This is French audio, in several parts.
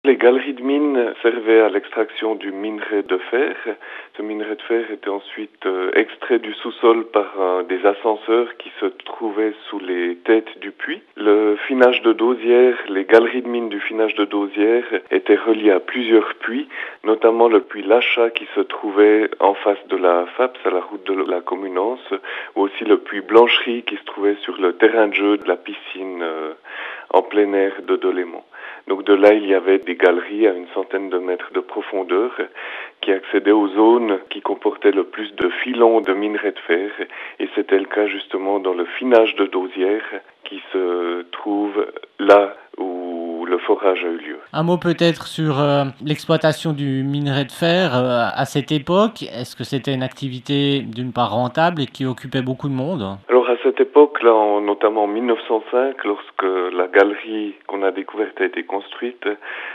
Les galeries de mines servaient à l'extraction du minerai de fer. Ce minerai de fer était ensuite extrait du sous-sol par des ascenseurs qui se trouvaient sous les têtes du puits. Le finage de Dauzière, les galeries de mines du finage de Dauzière étaient reliées à plusieurs puits, notamment le puits Lachat qui se trouvait en face de la FAPS, à la route de la Communance, ou aussi le puits Blancherie qui se trouvait sur le terrain de jeu de la piscine en plein air de Delémont. Donc de là, il y avait des galeries à une centaine de mètres de profondeur qui accédaient aux zones qui comportaient le plus de filons de minerai de fer. Et c'était le cas justement dans le finage de Dauzière qui se trouve là où le forage a eu lieu. Un mot peut-être sur l'exploitation du minerai de fer à cette époque. Est-ce que c'était une activité d'une part rentable et qui occupait beaucoup de monde ? Alors à cette époque-là, notamment en 1905, lorsque la galerie qu'on a découverte a été construite,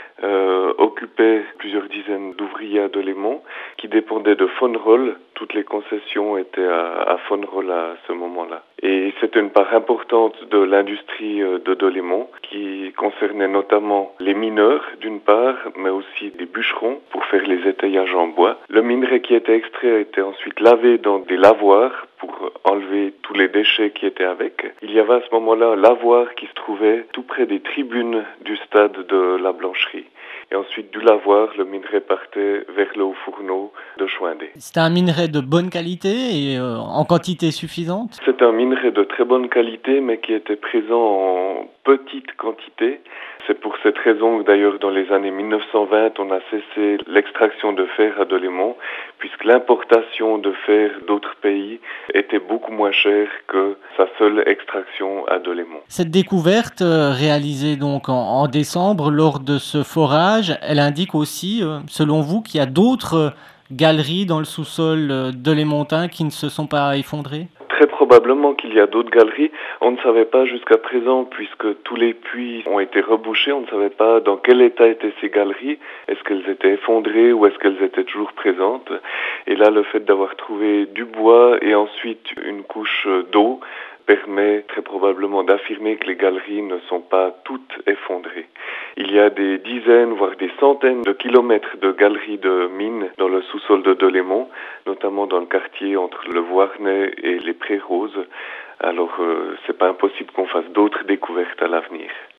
occupait plusieurs dizaines d'ouvriers à Delémont qui dépendaient de Fonerol. Toutes les concessions étaient à Fonerol à ce moment-là. Et c'était une part importante de l'industrie de Delémont qui concernait notamment les mineurs d'une part, mais aussi des bûcherons pour faire les étayages en bois. Le minerai qui était extrait a été ensuite lavé dans des lavoirs pour enlever tous les déchets qui étaient avec. Il y avait à ce moment-là un lavoir qui se trouvait tout près des tribunes du stade de la Blancherie. Et ensuite, du lavoir, le minerai partait vers le haut-fourneau de Choindé. C'était un minerai de bonne qualité et en quantité suffisante ? C'est un minerai de très bonne qualité, mais qui était présent en petite quantité. C'est pour cette raison que d'ailleurs dans les années 1920, on a cessé l'extraction de fer à Delémont, puisque l'importation de fer d'autres pays était beaucoup moins chère que sa seule extraction à Delémont. Cette découverte réalisée donc en décembre lors de ce forage, elle indique aussi, selon vous, qu'il y a d'autres galeries dans le sous-sol delémontain qui ne se sont pas effondrées ? Très probablement qu'il y a d'autres galeries. On ne savait pas jusqu'à présent, puisque tous les puits ont été rebouchés, on ne savait pas dans quel état étaient ces galeries. Est-ce qu'elles étaient effondrées ou est-ce qu'elles étaient toujours présentes? Et là, le fait d'avoir trouvé du bois et ensuite une couche d'eau permet très probablement d'affirmer que les galeries ne sont pas toutes effondrées. Il y a des dizaines, voire des centaines de kilomètres de galeries de mines dans le sous-sol de Delémont, notamment dans le quartier entre le Voirnais et les Prés Roses. Alors, c'est pas impossible qu'on fasse d'autres découvertes à l'avenir.